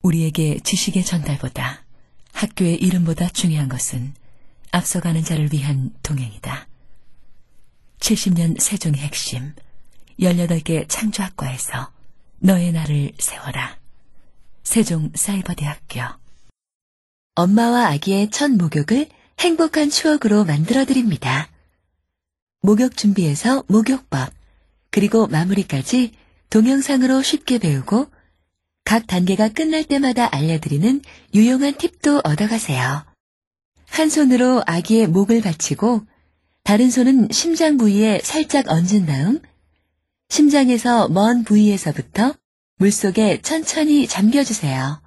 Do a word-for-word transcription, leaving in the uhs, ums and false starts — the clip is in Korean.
우리에게 지식의 전달보다 학교의 이름보다 중요한 것은 앞서가는 자를 위한 동행이다. 칠십 년 세종의 핵심, 열여덟 개 창조학과에서 너의 날을 세워라. 세종사이버대학교. 엄마와 아기의 첫 목욕을 행복한 추억으로 만들어드립니다. 목욕 준비에서 목욕법, 그리고 마무리까지 동영상으로 쉽게 배우고 각 단계가 끝날 때마다 알려드리는 유용한 팁도 얻어가세요. 한 손으로 아기의 목을 받치고 다른 손은 심장 부위에 살짝 얹은 다음 심장에서 먼 부위에서부터 물속에 천천히 잠겨주세요.